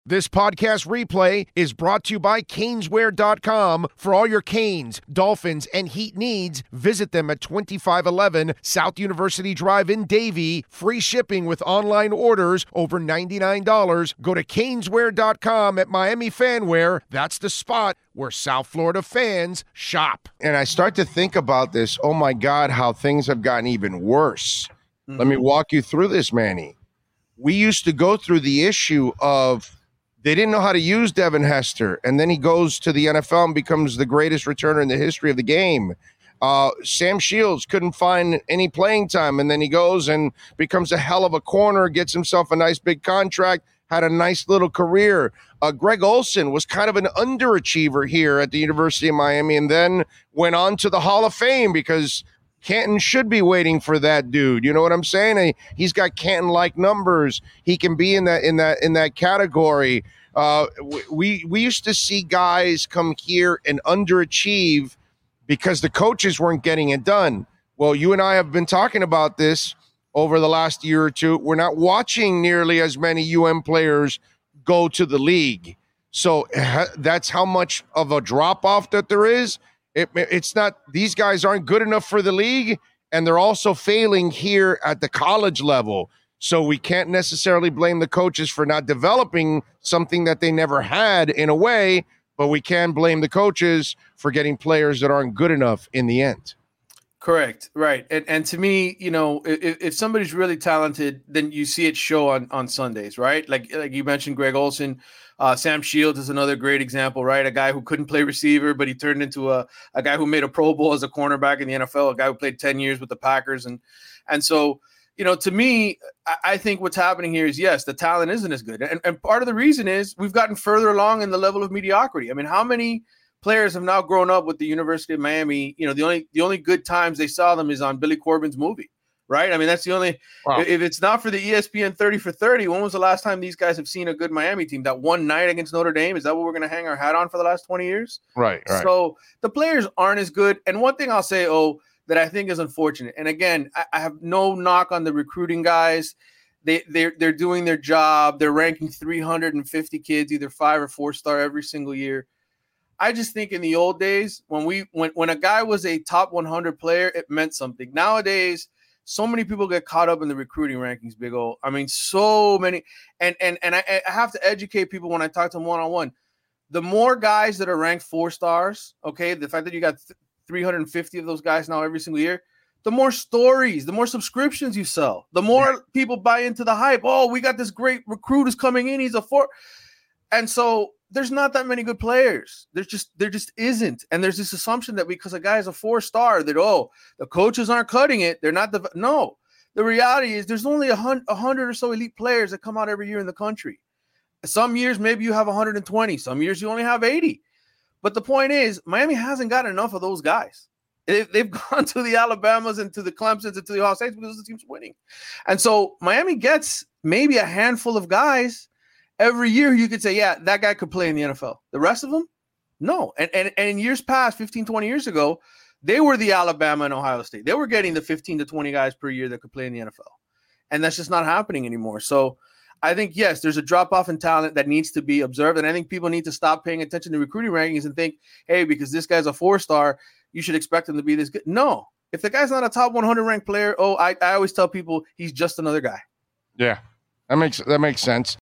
This podcast replay is brought to you by Caneswear.com. For all your Canes, Dolphins, and Heat needs, visit them at 2511 South University Drive in Davie. Free shipping with online orders over $99. Go to Caneswear.com at Miami Fanwear. That's the spot where South Florida fans shop. And I start to think about this, oh my God, how things have gotten even worse. Let me walk you through this, Manny. We used to go through the issue of they didn't know how to use Devin Hester, and then he goes to the NFL and becomes the greatest returner in the history of the game. Sam Shields couldn't find any playing time, and then he goes and becomes a hell of a corner, gets himself a nice big contract, had a nice little career. Greg Olsen was kind of an underachiever here at the University of Miami, and then went on to the Hall of Fame because Canton should be waiting for that dude. You know what I'm saying? He's got Canton-like numbers. He can be in that category. We used to see guys come here and underachieve because the coaches weren't getting it done. Well, you and I have been talking about this over the last year or two. We're not watching nearly as many players go to the league. So that's how much of a drop-off that there is. It's not, these guys aren't good enough for the league, and they're also failing here at the college level. So we can't necessarily blame the coaches for not developing something that they never had in a way, but we can blame the coaches for getting players that aren't good enough in the end. Correct. Right. And to me, you know, if somebody's really talented, then you see it show on Sundays, right? Like you mentioned, Greg Olsen. Sam Shields is another great example, right? A guy who couldn't play receiver, but he turned into a guy who made a Pro Bowl as a cornerback in the NFL, a guy who played 10 years with the Packers. And so, you know, to me, I think what's happening here is, yes, the talent isn't as good. And part of the reason is we've gotten further along in the level of mediocrity. I mean, how many players have now grown up with the University of Miami? You know, the only good times they saw them is on Billy Corbin's movie. Right. I mean, that's the only, if it's not for the ESPN 30 for 30, when was the last time these guys have seen a good Miami team? That one night against Notre Dame? Is that what we're going to hang our hat on for the last 20 years? Right. So the players aren't as good. And one thing I'll say, that I think is unfortunate. And again, I have no knock on the recruiting guys. They're doing their job. They're ranking 350 kids, either 5 or 4-star every single year. I just think in the old days, when a guy was a top 100 player, it meant something. Nowadays, so many people get caught up in the recruiting rankings, Big O. I mean, so many. And I have to educate people when I talk to them one-on-one. The more guys that are ranked 4 stars, okay, the fact that you got 350 of those guys now every single year, the more stories, the more subscriptions you sell, the more people buy into the hype. Oh, we got this great recruit who's coming in. He's a 4. And so there's not that many good players. There just isn't. And there's this assumption that because a guy is a 4-star that, the coaches aren't cutting it. They're not no. The reality is there's only 100 or so elite players that come out every year in the country. Some years, maybe you have 120. Some years you only have 80. But the point is, Miami hasn't got enough of those guys. They've gone to the Alabamas and to the Clemsons and to the Ohio States because the team's winning. And so Miami gets maybe a handful of guys every year. You could say, yeah, that guy could play in the NFL. The rest of them, no. And in years past, 15, 20 years ago, they were the Alabama and Ohio State. They were getting the 15 to 20 guys per year that could play in the NFL. And that's just not happening anymore. So I think, yes, there's a drop-off in talent that needs to be observed. And I think people need to stop paying attention to recruiting rankings and think, hey, because this guy's a 4-star, you should expect him to be this good. No. If the guy's not a top 100 ranked player, I always tell people he's just another guy. Yeah, that makes sense.